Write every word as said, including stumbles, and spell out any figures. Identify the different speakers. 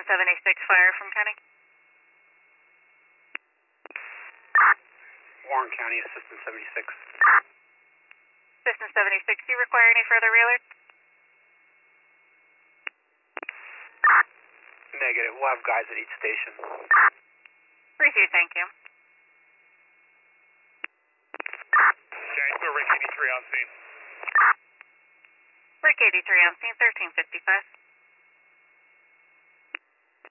Speaker 1: Cessna seventy-six fire from County.
Speaker 2: Warren County, Assistant seventy-six.
Speaker 1: Cessna seventy-six, do you require any further re-alerts?
Speaker 2: Negative. We'll have guys at each station.
Speaker 1: Review, thank you.
Speaker 3: Jaguar, Rick eighty-three on scene.
Speaker 1: Rick eighty-three on scene, thirteen fifty-five.